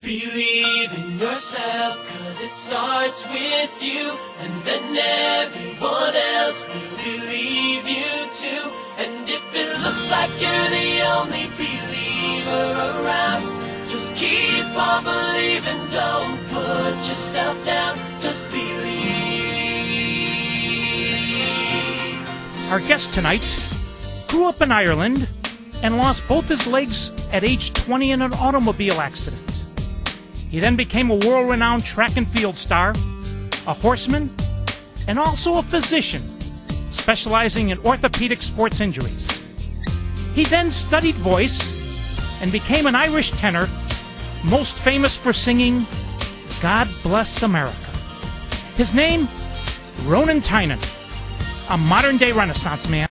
Believe in yourself, 'cause it starts with you, and then everyone else will believe you too. And if it looks like you're the only believer around, just keep on believing, don't put yourself down, just believe. Our guest tonight grew up in Ireland and lost both his legs at age 20 in an automobile accident. He then became a world-renowned track and field star, a horseman, and also a physician, specializing in orthopedic sports injuries. He then studied voice and became an Irish tenor, most famous for singing God Bless America. His name, Ronan Tynan, a modern-day Renaissance man.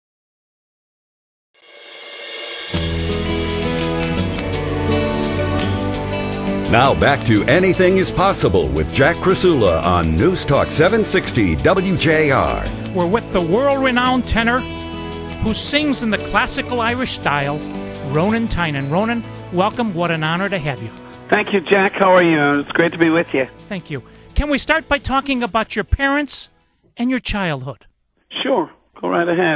Now back to Anything is Possible with Jack Krasula on News Talk 760 WJR. We're with the world-renowned tenor who sings in the classical Irish style, Ronan Tynan. Ronan, welcome. What an honor to have you. Thank you, Jack. How are you? It's great to be with you. Thank you. Can we start by talking about your parents and your childhood? Sure. Go right ahead.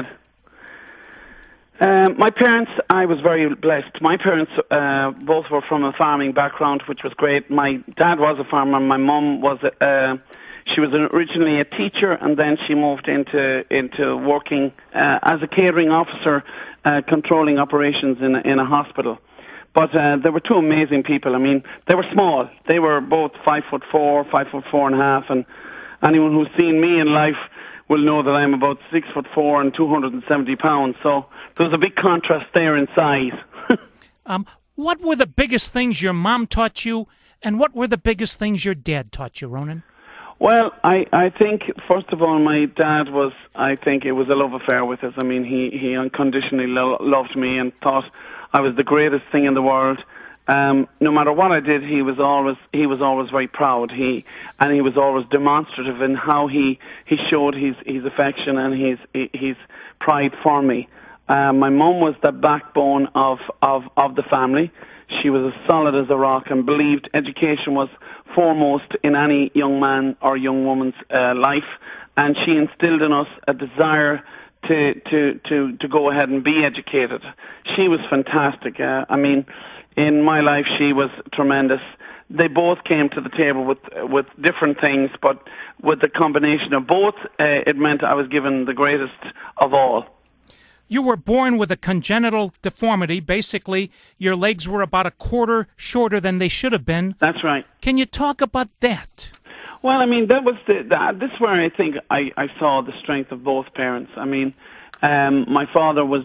My parents, I was very blessed. My parents both were from a farming background, which was great. My dad was a farmer. My mum was she was originally a teacher, and then she moved into working as a catering officer, controlling operations in a hospital. But they were two amazing people. I mean, they were small. They were both 5'4", 5'4.5", and anyone who's seen me in life will know that I'm about 6'4" and 270 pounds. So there's a big contrast there in size. What were the biggest things your mom taught you, and what were the biggest things your dad taught you, Ronan? Well, I think, first of all, my dad was, I think it was a love affair with us. I mean, he unconditionally loved me and thought I was the greatest thing in the world. No matter what I did, he was always very proud. He was always demonstrative in how he showed his affection and his pride for me. My mum was the backbone of the family. She was as solid as a rock and believed education was foremost in any young man or young woman's life, and she instilled in us a desire to go ahead and be educated. She was fantastic. I mean, in my life, she was tremendous. They both came to the table with different things, but with the combination of both, it meant I was given the greatest of all. You were born with a congenital deformity. Basically, your legs were about a quarter shorter than they should have been. That's right. Can you talk about that? Well, I mean, that was this is where I think I saw the strength of both parents. I mean, my father was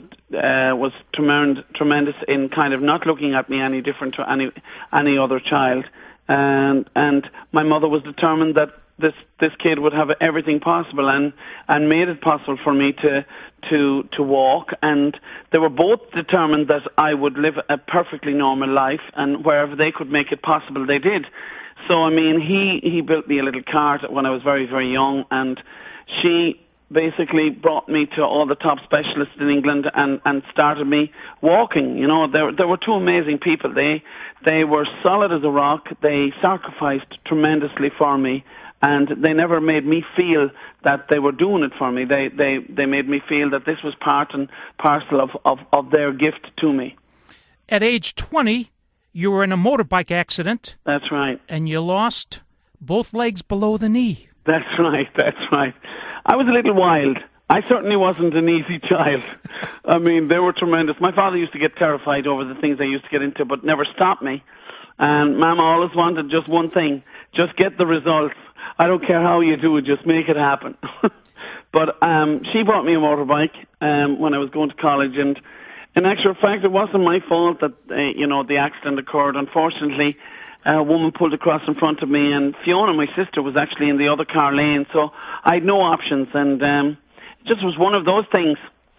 tremendous in kind of not looking at me any different to any other child, and my mother was determined that this kid would have everything possible and made it possible for me to walk, and they were both determined that I would live a perfectly normal life, and wherever they could make it possible, they did. So, I mean, he built me a little cart when I was very, very young, and she basically brought me to all the top specialists in England and started me walking. You know, there were two amazing people. They were solid as a rock. They sacrificed tremendously for me, and they never made me feel that they were doing it for me. They made me feel that this was part and parcel of their gift to me. At age 20, you were in a motorbike accident. That's right. And you lost both legs below the knee. That's right. I was a little wild. I certainly wasn't an easy child. I mean, they were tremendous. My father used to get terrified over the things I used to get into, but never stopped me. And Mama always wanted just one thing, just get the results. I don't care how you do it, just make it happen. But she bought me a motorbike when I was going to college, and in actual fact, it wasn't my fault that the accident occurred. Unfortunately, a woman pulled across in front of me, and Fiona, my sister, was actually in the other car lane, so I had no options, and it just was one of those things.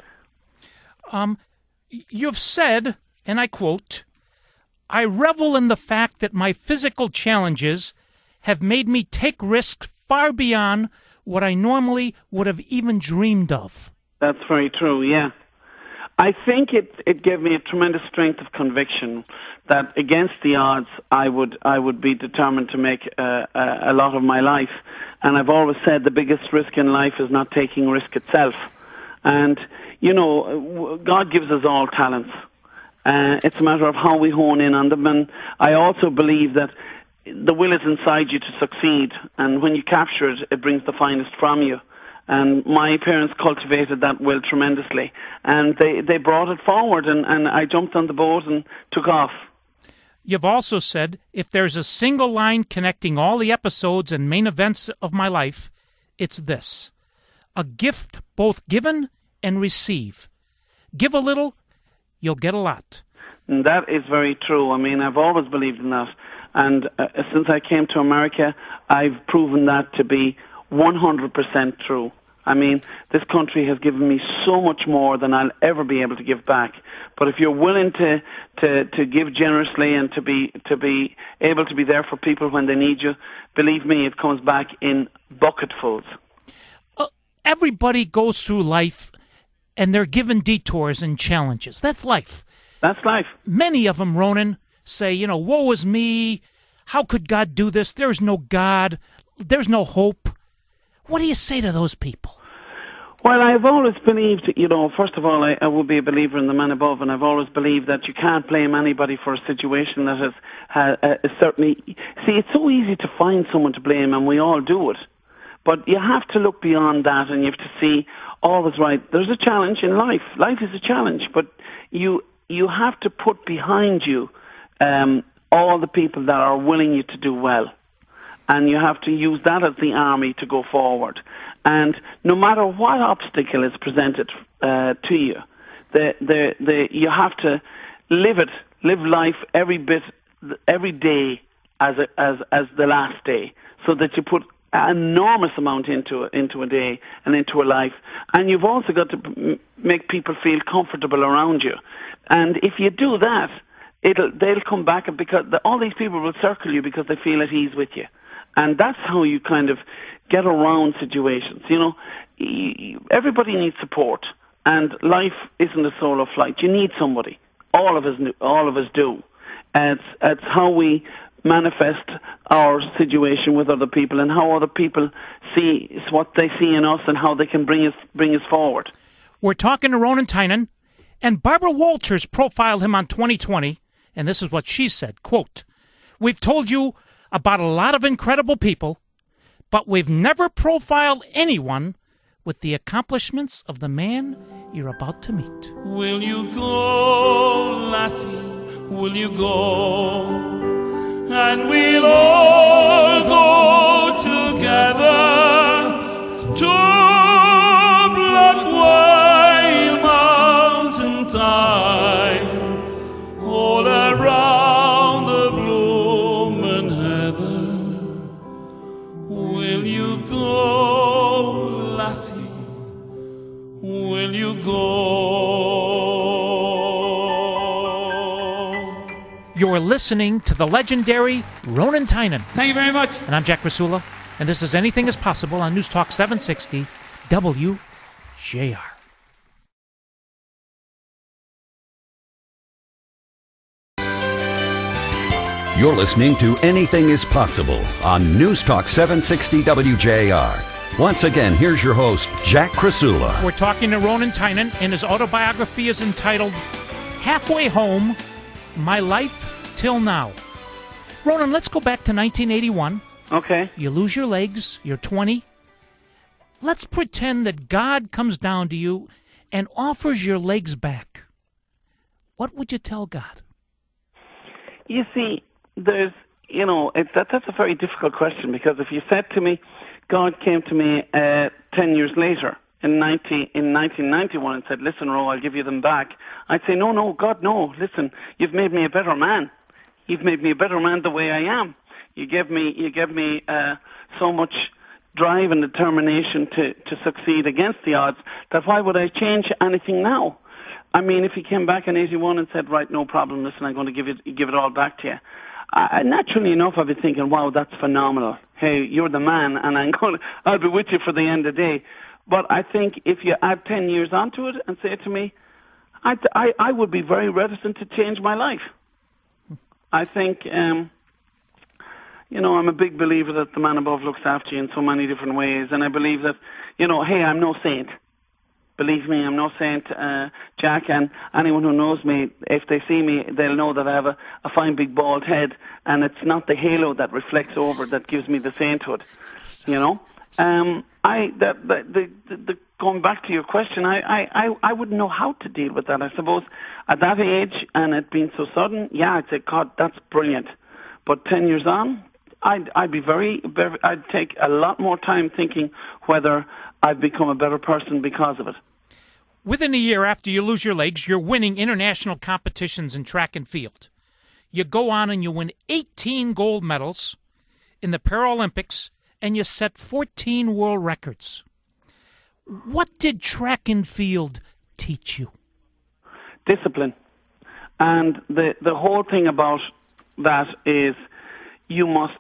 You've said, and I quote, "I revel in the fact that my physical challenges have made me take risks far beyond what I normally would have even dreamed of." That's very true, yeah. I think it gave me a tremendous strength of conviction that against the odds I would be determined to make a lot of my life. And I've always said the biggest risk in life is not taking risk itself. And, God gives us all talents. It's a matter of how we hone in on them. And I also believe that the will is inside you to succeed. And when you capture it, it brings the finest from you. And my parents cultivated that will tremendously. And they brought it forward, and I jumped on the boat and took off. You've also said, if there's a single line connecting all the episodes and main events of my life, it's this: a gift both given and receive. Give a little, you'll get a lot. And that is very true. I mean, I've always believed in that. And since I came to America, I've proven that to be 100% true. I mean, this country has given me so much more than I'll ever be able to give back. But if you're willing to give generously and to be able to be there for people when they need you, believe me, it comes back in bucketfuls. Everybody goes through life, and they're given detours and challenges. That's life. That's life. Many of them, Ronan, say, woe is me. How could God do this? There's no God. There's no hope. What do you say to those people? Well, I've always believed, first of all, I would be a believer in the man above, and I've always believed that you can't blame anybody for a situation that has certainly... See, it's so easy to find someone to blame, and we all do it. But you have to look beyond that, and you have to see, always right, there's a challenge in life. Life is a challenge, but you have to put behind you all the people that are willing you to do well. And you have to use that as the army to go forward. And no matter what obstacle is presented to you, you have to live life every day as the last day, so that you put an enormous amount into a day and into a life. And you've also got to make people feel comfortable around you. And if you do that, they'll come back, because all these people will circle you because they feel at ease with you. And that's how you kind of get around situations. Everybody needs support, and life isn't a solo flight. You need somebody. All of us do. It's how we manifest our situation with other people, and how other people see what they see in us, and how they can bring us forward. We're talking to Ronan Tynan, and Barbara Walters profiled him on 2020, and this is what she said, quote, "We've told you about a lot of incredible people, but we've never profiled anyone with the accomplishments of the man you're about to meet." Will you go, lassie? Will you go? And we'll all go together to Bloodwhale Mountain thyme, all around the bloomin' heather. Will you go, lassie? Will you go? You're listening to the legendary Ronan Tynan. Thank you very much. And I'm Jack Rasula, and this is Anything is Possible on News Talk 760 WJR. You're listening to Anything is Possible on News Talk 760 WJR. Once again, here's your host, Jack Krasula. We're talking to Ronan Tynan, and his autobiography is entitled Halfway Home, My Life Till Now. Ronan, let's go back to 1981. Okay. You lose your legs, you're 20. Let's pretend that God comes down to you and offers your legs back. What would you tell God? You see, that's a very difficult question, because if you said to me, God came to me 10 years later in 1991 and said, "Listen, Ro, I'll give you them back," I'd say, no, God, no. Listen, you've made me a better man. You've made me a better man the way I am. You gave me so much drive and determination to succeed against the odds, that why would I change anything now? I mean, if he came back in 81 and said, "Right, no problem, listen, I'm going to give it all back to you," naturally enough, I'd be thinking, "Wow, that's phenomenal. Hey, you're the man, and I'll be with you for the end of the day." But I think if you add 10 years onto it and say to me, I would be very reticent to change my life. I think, I'm a big believer that the man above looks after you in so many different ways, and I believe that, hey, I'm no saint. Believe me, I'm no saint, Jack, and anyone who knows me, if they see me, they'll know that I have a fine big bald head, and it's not the halo that reflects over that gives me the sainthood, going back to your question, I wouldn't know how to deal with that. I suppose at that age, and it being so sudden, I'd say, God, that's brilliant. But 10 years on, I'd be I'd take a lot more time thinking whether I've become a better person because of it. Within a year after you lose your legs, you're winning international competitions in track and field. You go on and you win 18 gold medals in the Paralympics, and you set 14 world records. What did track and field teach you? Discipline. And the whole thing about that is you must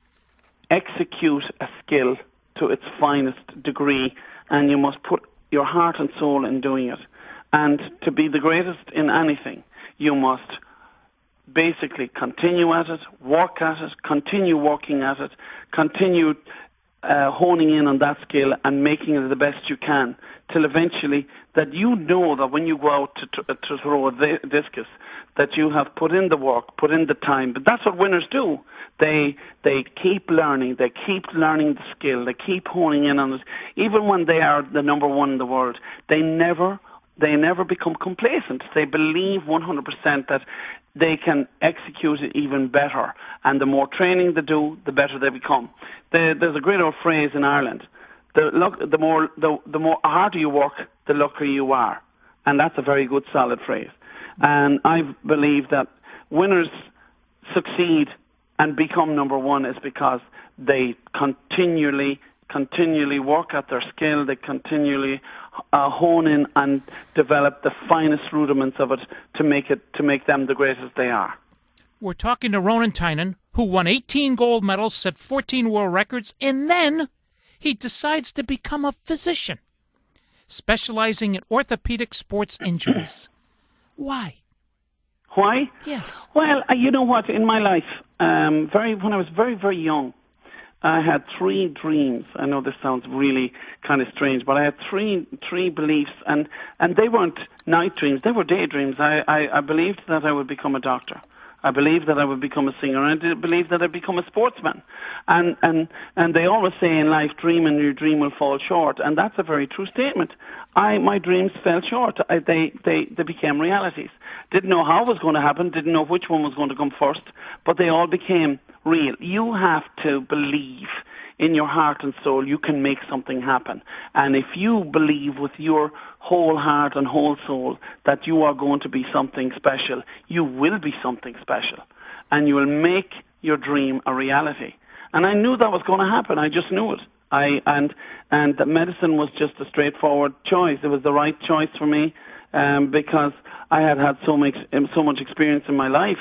execute a skill to its finest degree, and you must put your heart and soul in doing it. And to be the greatest in anything, you must basically continue at it, work at it, continue working at it, continue honing in on that skill and making it the best you can, till eventually that that when you go out to throw a discus, that you have put in the work, put in the time. But that's what winners do. They keep learning. They keep learning the skill. They keep honing in on it. Even when they are the number one in the world, they never become complacent. They believe 100% that they can execute it even better. And the more training they do, the better they become. There's a great old phrase in Ireland: the more harder you work, the luckier you are. And that's a very good, solid phrase. And I believe that winners succeed and become number one is because they continually work at their skill. They continually hone in and develop the finest rudiments of it to make them the greatest they are. We're talking to Ronan Tynan, who won 18 gold medals, set 14 world records, and then he decides to become a physician, specializing in orthopedic sports injuries. Why? Why? Yes. Well, you know what? In my life, when I was very, very young, I had 3 dreams. I know this sounds really kind of strange, but I had three beliefs, and they weren't night dreams. They were daydreams. I believed that I would become a doctor. I believed that I would become a singer. I did believe that I'd become a sportsman. And they always say in life, dream and your dream will fall short. And that's a very true statement. My dreams fell short. They became realities. Didn't know how it was going to happen. Didn't know which one was going to come first. But they all became real. You have to believe in your heart and soul you can make something happen. And if you believe with your whole heart and whole soul that you are going to be something special, you will be something special. And you will make your dream a reality. And I knew that was going to happen. I just knew it. And that medicine was just a straightforward choice. It was the right choice for me because I had so much experience in my life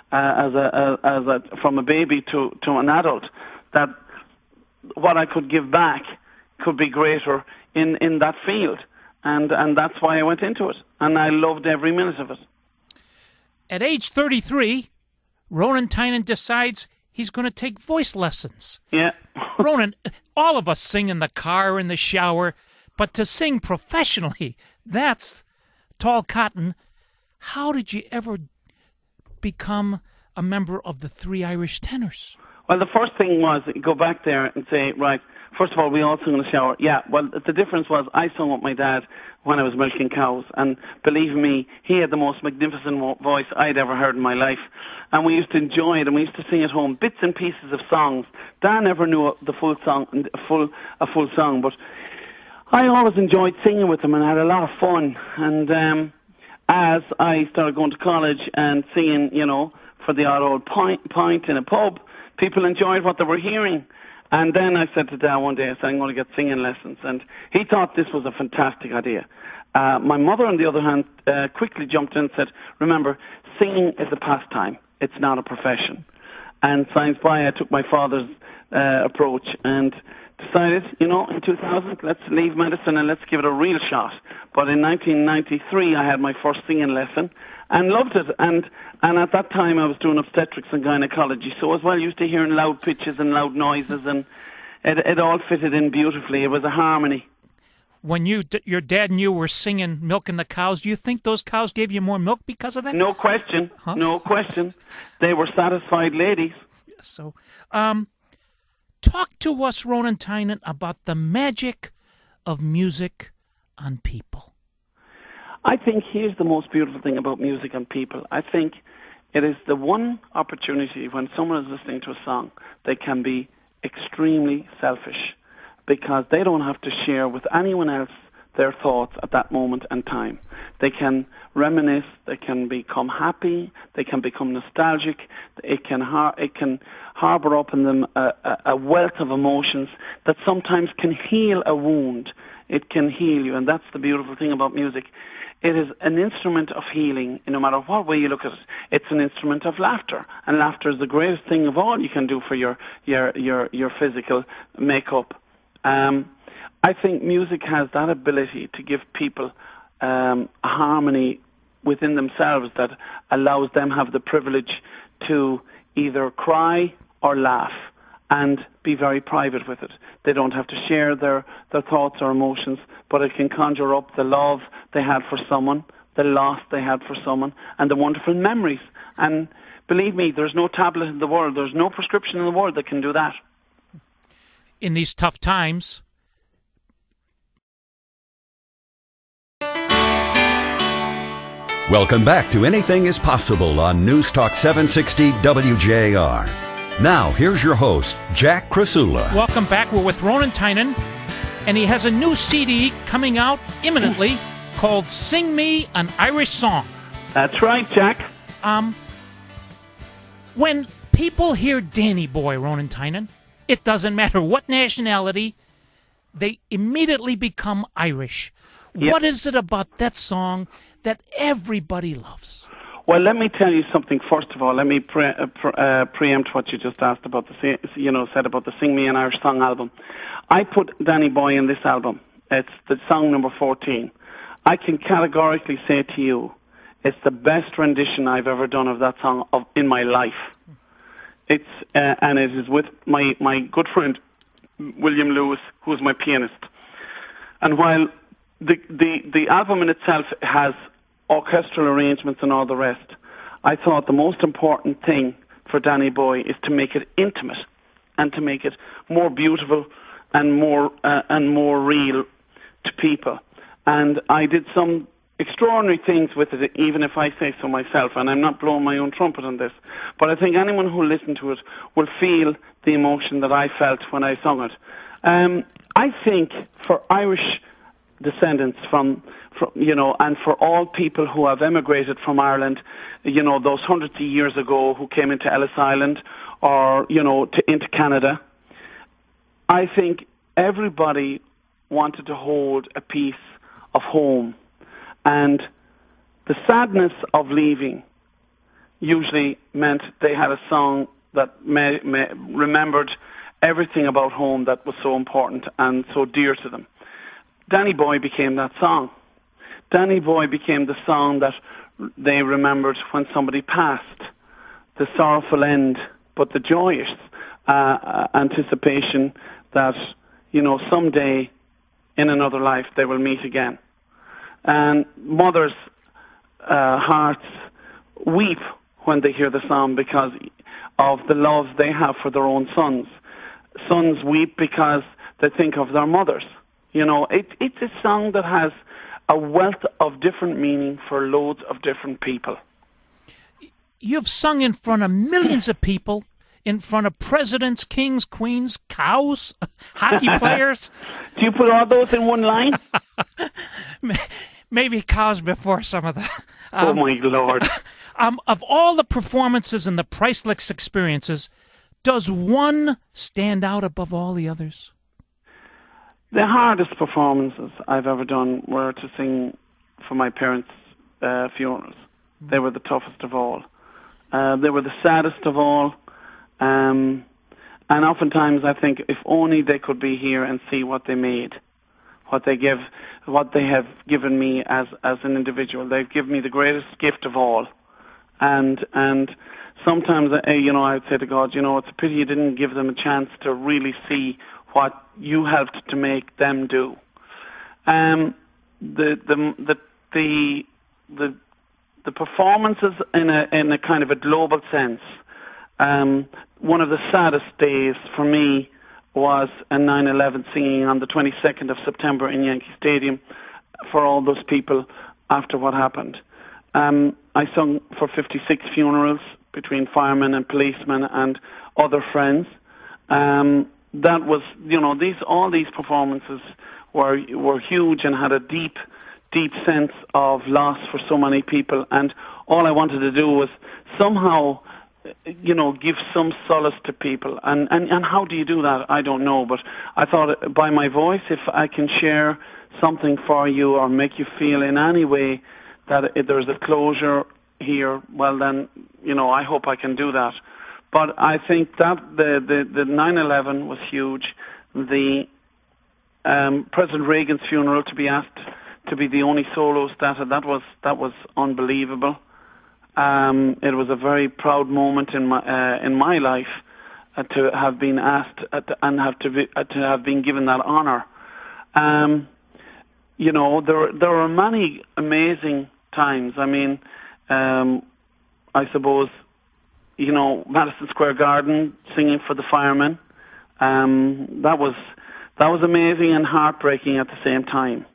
from a baby to an adult, that what I could give back could be greater in that field. And that's why I went into it. And I loved every minute of it. At age 33, Ronan Tynan decides he's going to take voice lessons. Yeah. Ronan, all of us sing in the car, in the shower, but to sing professionally, that's tall cotton. How did you ever become a member of the Three Irish Tenors? Well, the first thing was go back there and say, right, first of all, we all sing in the shower. Yeah, well, the difference was I sung with my dad when I was milking cows. And believe me, he had the most magnificent voice I'd ever heard in my life. And we used to enjoy it, and we used to sing at home bits and pieces of songs. Dan never knew the full song, a full song, but I always enjoyed singing with him and had a lot of fun. And as I started going to college and singing, for the odd pint in a pub, people enjoyed what they were hearing. And then I said to Dad one day, I said, I'm going to get singing lessons. And he thought this was a fantastic idea. My mother, on the other hand, quickly jumped in and said, remember, singing is a pastime. It's not a profession. And science by, I took my father's approach and decided, in 2000, let's leave medicine and let's give it a real shot. But in 1993, I had my first singing lesson and loved it. And at that time, I was doing obstetrics and gynecology, so I was well used to hearing loud pitches and loud noises, and it all fitted in beautifully. It was a harmony. When your dad and you were singing Milking the Cows, do you think those cows gave you more milk because of that? No question. Huh? No question. They were satisfied ladies. So, talk to us, Ronan Tynan, about the magic of music on people. I think here's the most beautiful thing about music on people. I think it is the one opportunity when someone is listening to a song, they can be extremely selfish, because they don't have to share with anyone else their thoughts at that moment and time. They can reminisce, they can become happy, they can become nostalgic, it can harbour up in them a wealth of emotions that sometimes can heal a wound. It can heal you, and that's the beautiful thing about music. It is an instrument of healing, no matter what way you look at it. It's an instrument of laughter, and laughter is the greatest thing of all you can do for your physical makeup. I think music has that ability to give people a harmony within themselves that allows them have the privilege to either cry or laugh and be very private with it. They don't have to share their thoughts or emotions, but it can conjure up the love they had for someone, the loss they had for someone, and the wonderful memories. And believe me, there's no tablet in the world, there's no prescription in the world that can do that. In these tough times, welcome back to Anything is Possible on News Talk 760 WJR. Now, here's your host, Jack Krasula. Welcome back. We're with Ronan Tynan, and he has a new CD coming out imminently called Sing Me an Irish Song. That's right, Jack. When people hear Danny Boy, Ronan Tynan, it doesn't matter what nationality, they immediately become Irish. Yep. What is it about that song that everybody loves? Well, let me tell you something. First of all, let me preempt what you just asked about said about the Sing Me an Irish Song album. I put Danny Boy in this album. It's the song number 14. I can categorically say to you, it's the best rendition I've ever done of that song in my life. It's and it is with my good friend William Lewis, who's my pianist. And while the album in itself has orchestral arrangements and all the rest, I thought the most important thing for Danny Boy is to make it intimate and to make it more beautiful and more real to people. And I did some extraordinary things with it, even if I say so myself, and I'm not blowing my own trumpet on this, but I think anyone who listened to it will feel the emotion that I felt when I sung it. I think for Irish descendants from and for all people who have emigrated from Ireland, those hundreds of years ago who came into Ellis Island or, into Canada, I think everybody wanted to hold a piece of home. And the sadness of leaving usually meant they had a song that remembered everything about home that was so important and so dear to them. Danny Boy became that song. Danny Boy became the song that they remembered when somebody passed. The sorrowful end, but the joyous anticipation that, someday in another life they will meet again. And mothers' hearts weep when they hear the song because of the love they have for their own sons. Sons weep because they think of their mothers. It's a song that has a wealth of different meaning for loads of different people. You've sung in front of millions of people, in front of presidents, kings, queens, cows, hockey players. Do you put all those in one line? Maybe cows before some of that. Oh, my Lord. Of all the performances and the priceless experiences, does one stand out above all the others? The hardest performances I've ever done were to sing for my parents' funerals. They were the toughest of all. They were the saddest of all. And And oftentimes I think if only they could be here and see what they made, what they have given me as an individual. They've given me the greatest gift of all. And sometimes, I'd say to God, it's a pity you didn't give them a chance to really see what you helped to make them do. The performances in a kind of a global sense. One of the saddest days for me was a 9/11 singing on the 22nd of September in Yankee Stadium for all those people after what happened. I sung for 56 funerals between firemen and policemen and other friends. That was, all these performances were huge and had a deep sense of loss for so many people. And all I wanted to do was somehow, give some solace to people. And how do you do that? I don't know. But I thought by my voice, if I can share something for you or make you feel in any way that there's a closure here, well then, I hope I can do that. But I think that the 9/11 was huge. The President Reagan's funeral, to be asked to be the only solo starter, that was unbelievable. It was a very proud moment in my life to have been asked and to have been given that honor. There are many amazing times. I mean, I suppose, Madison Square Garden singing for the firemen. That was amazing and heartbreaking at the same time.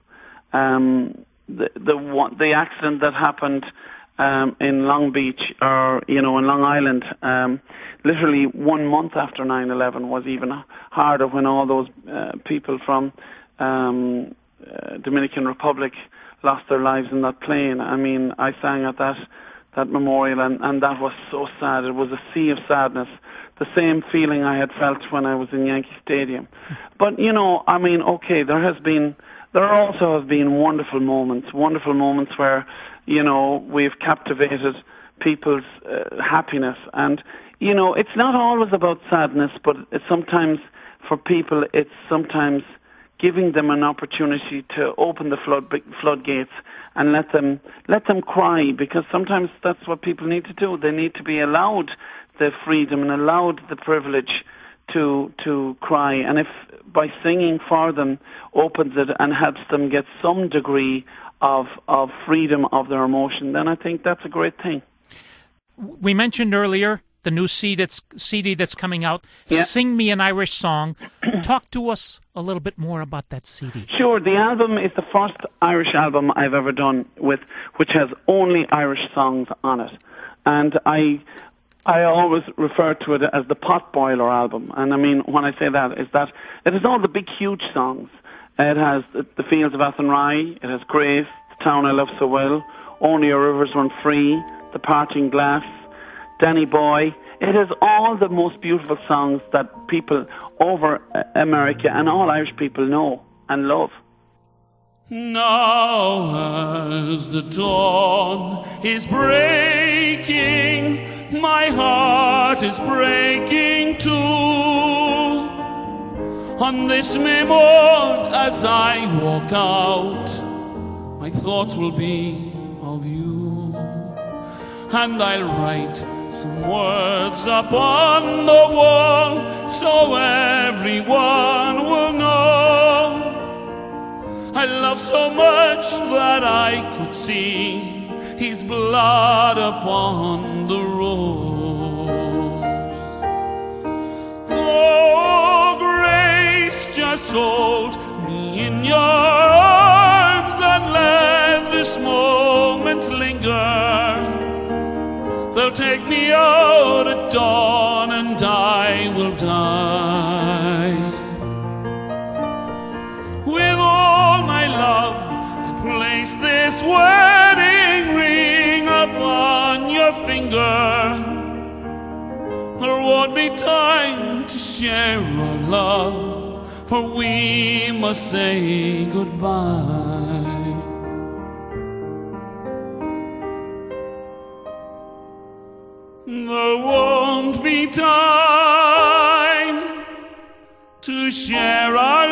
The accident that happened in Long Beach, or in Long Island, literally 1 month after 9/11 was even harder, when all those people from Dominican Republic lost their lives in that plane. I mean, I sang at that memorial, and that was so sad. It was a sea of sadness, the same feeling I had felt when I was in Yankee Stadium. But okay, there also have been wonderful moments where we've captivated people's happiness. And it's not always about sadness, but it's sometimes for people, it's sometimes giving them an opportunity to open the floodgates and let them cry, because sometimes that's what people need to do. They need to be allowed the freedom and allowed the privilege to cry. And if by singing for them opens it and helps them get some degree of freedom of their emotion, then I think that's a great thing. We mentioned earlier the new CD that's coming out, yeah. Sing Me an Irish Song. Talk to us a little bit more about that CD. Sure. The album is the first Irish album I've ever done which has only Irish songs on it. And I always refer to it as the Potboiler album. And I mean, when I say that, is that it has all the big, huge songs. It has The Fields of Athenry, it has Grace, The Town I Love So Well, Only Your Rivers Run Free, The Parting Glass, Danny Boy. It has all the most beautiful songs that people over America and all Irish people know and love. Now as the dawn is breaking, my heart is breaking too. On this May morn, as I walk out, my thoughts will be of you, and I'll write some words upon the wall so everyone will know. I love so much that I could see his blood upon the rose. Oh, Grace, just hold me in your arms and let this moment linger. They'll take me out at dawn and I will die. With all my love, I place this wedding ring upon your finger. There won't be time to share our love, for we must say goodbye. There won't be time to share our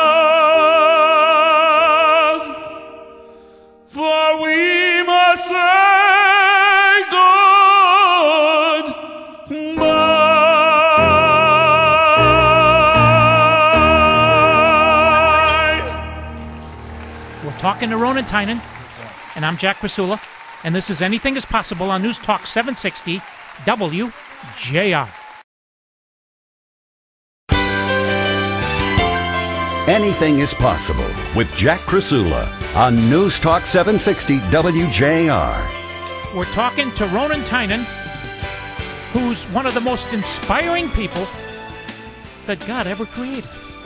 love, for we must say goodbye. We're talking to Ronan Tynan, and I'm Jack Krasula, and this is Anything is Possible on News Talk 760 WJR. Anything is Possible with Jack Krasula on News Talk 760 WJR. We're talking to Ronan Tynan, who's one of the most inspiring people that God ever created.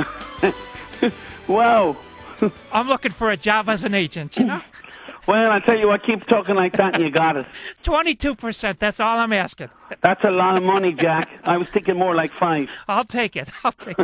Wow. I'm looking for a job as an agent, you know? Well, I tell you what, keep talking like that and you got it. 22%, that's all I'm asking. That's a lot of money, Jack. I was thinking more like 5. I'll take it.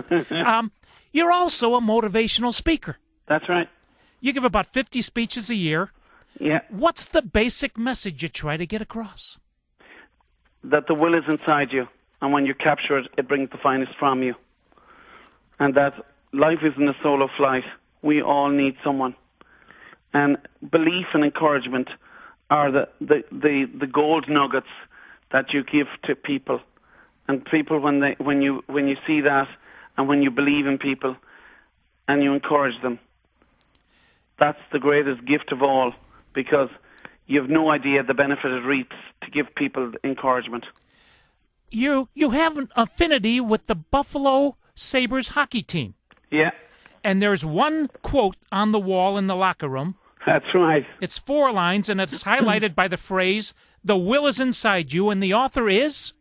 You're also a motivational speaker. That's right. You give about 50 speeches a year. Yeah. What's the basic message you try to get across? That the will is inside you, and when you capture it, it brings the finest from you. And that life isn't a solo flight. We all need someone. And belief and encouragement are the gold nuggets that you give to people. And people, when you see that, and when you believe in people, and you encourage them, that's the greatest gift of all, because you have no idea the benefit it reaps to give people encouragement. You have an affinity with the Buffalo Sabres hockey team. Yeah. And there's one quote on the wall in the locker room. That's right. It's 4 lines, and it's highlighted by the phrase, "The will is inside you," and the author is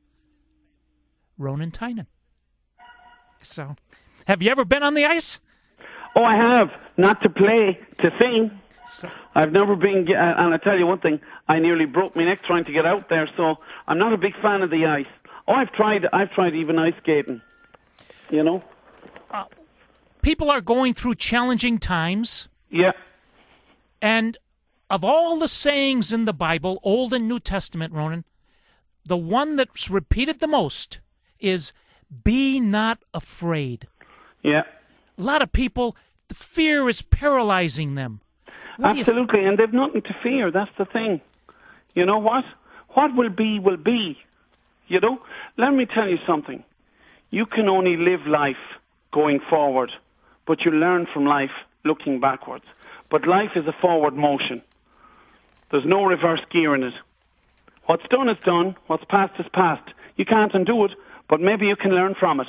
Ronan Tynan. So, have you ever been on the ice? Oh, I have. Not to play, to sing. So, I've never been, and I tell you one thing, I nearly broke my neck trying to get out there, so I'm not a big fan of the ice. Oh, I've tried even ice skating, you know? people are going through challenging times. Yeah. And of all the sayings in the Bible, Old and New Testament, Ronan, the one that's repeated the most is, be not afraid. Yeah. A lot of people, the fear is paralyzing them. Absolutely, and they've nothing to fear. That's the thing. You know what? What will be, will be. You know? Let me tell you something. You can only live life going forward, but you learn from life looking backwards. But life is a forward motion. There's no reverse gear in it. What's done is done. What's past is past. You can't undo it, but maybe you can learn from it.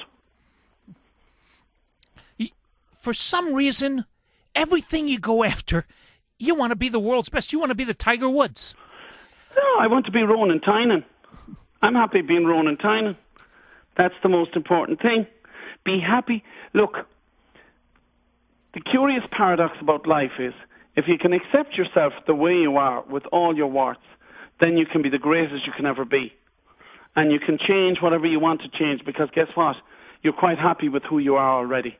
For some reason, everything you go after, you want to be the world's best. You want to be the Tiger Woods. No, I want to be Ronan Tynan. I'm happy being Ronan Tynan. That's the most important thing. Be happy. Look, the curious paradox about life is, if you can accept yourself the way you are with all your warts, then you can be the greatest you can ever be. And you can change whatever you want to change, because guess what? You're quite happy with who you are already.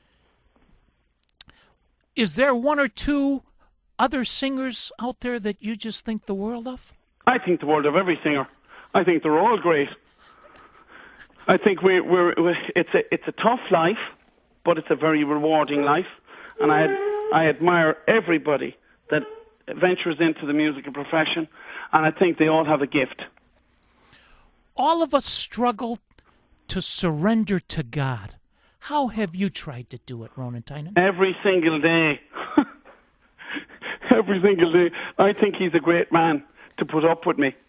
Is there one or two other singers out there that you just think the world of? I think the world of every singer. I think they're all great. I think it's a tough life, but it's a very rewarding life. And I admire everybody that ventures into the musical profession, and I think they all have a gift. All of us struggle to surrender to God. How have you tried to do it, Ronan Tynan? Every single day. Every single day. I think he's a great man to put up with me.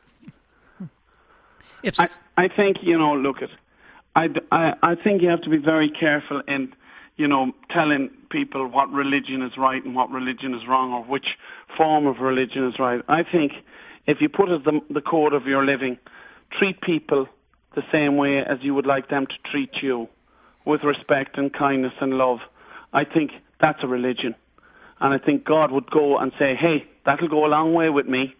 I think, look at, I think you have to be very careful in, telling people what religion is right and what religion is wrong, or which form of religion is right. I think if you put as the code of your living, treat people the same way as you would like them to treat you, with respect and kindness and love, I think that's a religion. And I think God would go and say, hey, that'll go a long way with me.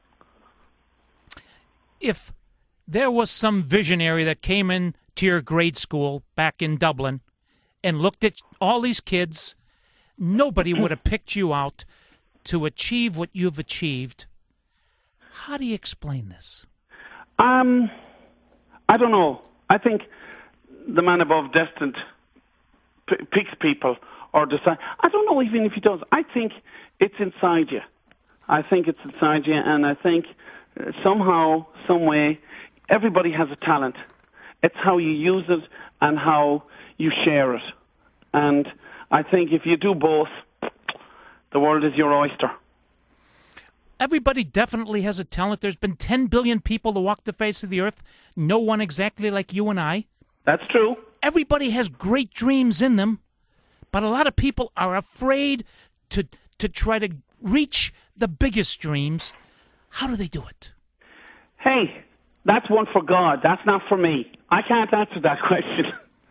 If there was some visionary that came in to your grade school back in Dublin and looked at all these kids, nobody would have picked you out to achieve what you've achieved. How do you explain this? I don't know. I think the man above destined picks people or decides. I don't know even if he does. I think it's inside you. I think it's inside you, and I think somehow, some way, everybody has a talent. It's how you use it and how you share it. And I think if you do both, the world is your oyster. Everybody definitely has a talent. There's been 10 billion people to walk the face of the earth. No one exactly like you and I. That's true. Everybody has great dreams in them, but a lot of people are afraid to try to reach the biggest dreams. How do they do it? Hey, that's one for God. That's not for me. I can't answer that question.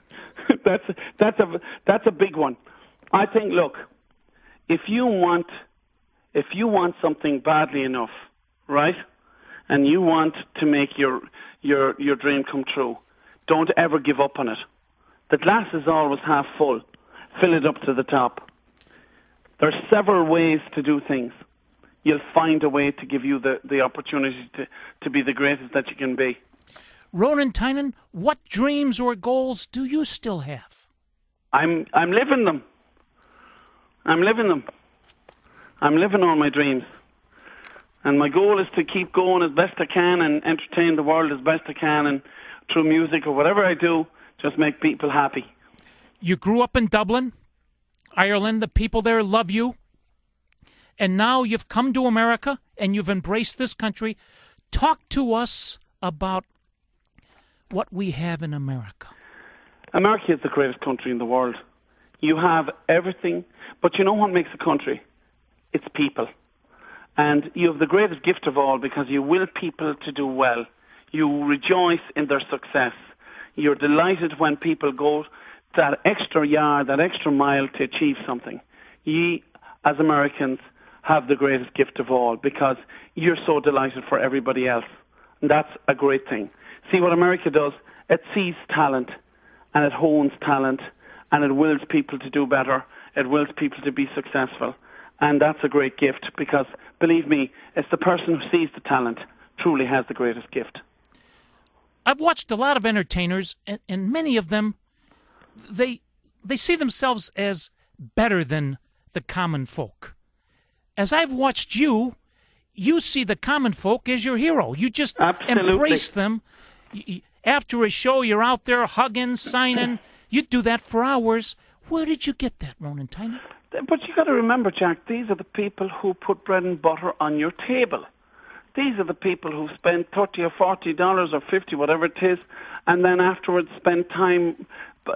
That's a big one. I think, look, if you want something badly enough, right, and you want to make your dream come true, don't ever give up on it. The glass is always half full. Fill it up to the top. There's several ways to do things. You'll find a way to give you the opportunity to be the greatest that you can be. Ronan Tynan, what dreams or goals do you still have? I'm living them. I'm living them. I'm living all my dreams. And my goal is to keep going as best I can and entertain the world as best I can, and through music or whatever I do, just make people happy. You grew up in Dublin, Ireland. The people there love you. And now you've come to America and you've embraced this country. Talk to us about what we have in America. America is the greatest country in the world. You have everything, but you know what makes a country? It's people. And you have the greatest gift of all because you will people to do well. You rejoice in their success. You're delighted when people go that extra yard, that extra mile to achieve something. Ye, as Americans, have the greatest gift of all because you're so delighted for everybody else. And that's a great thing. See what America does? It sees talent and it hones talent and it wills people to do better. It wills people to be successful. And that's a great gift because, believe me, it's the person who sees the talent truly has the greatest gift. I've watched a lot of entertainers, and many of them, they see themselves as better than the common folk. As I've watched you, you see the common folk as your hero. You just embrace them. After a show, you're out there hugging, signing. You do that for hours. Where did you get that, Ronan Tynan? But you got to remember, Jack, these are the people who put bread and butter on your table. These are the people who spend $30 or $40 or $50, whatever it is, and then afterwards spend time,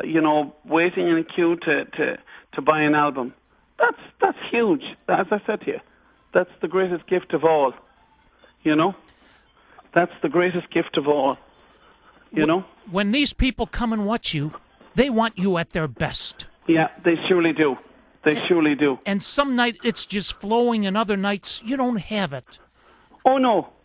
waiting in a queue to buy an album. That's huge. As I said to you, that's the greatest gift of all. That's the greatest gift of all. When these people come and watch you, they want you at their best. Yeah, they surely do. They surely do. And some night it's just flowing, and other nights you don't have it. Oh, no.